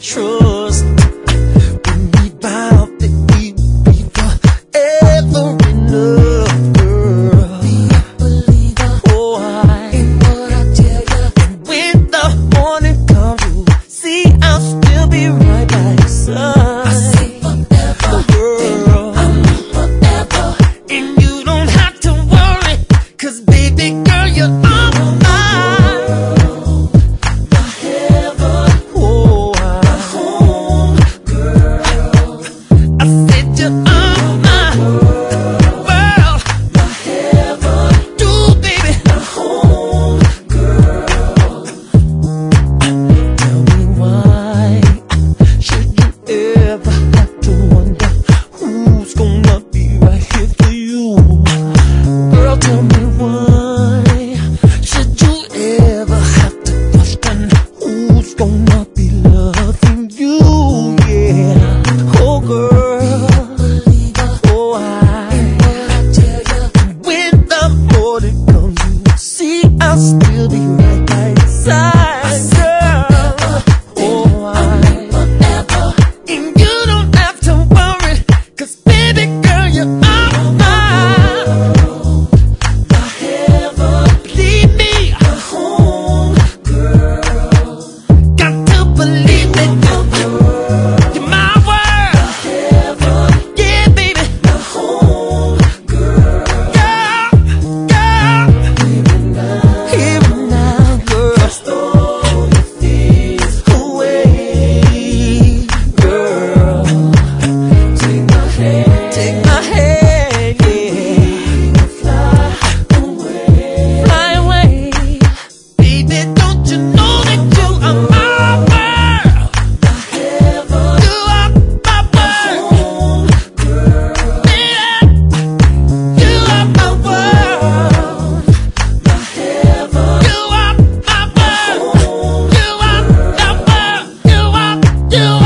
trust. When we vowed that we would be forever in love, girl. Be a believer, oh, in what I tell ya. And when the morning comes, you'll see I'll still be right by your side. I say forever, girl, I mean forever. And you don't have to worry, 'cause baby girl, you're all mine. I'll still be right by your side, girl. Oh, I mean forever. And you don't have to worry, 'cause baby girl, you're all mine. Forever, believe me, a home girl. Got to believe me, you're my world. Forever, yeah, baby, a home girl. You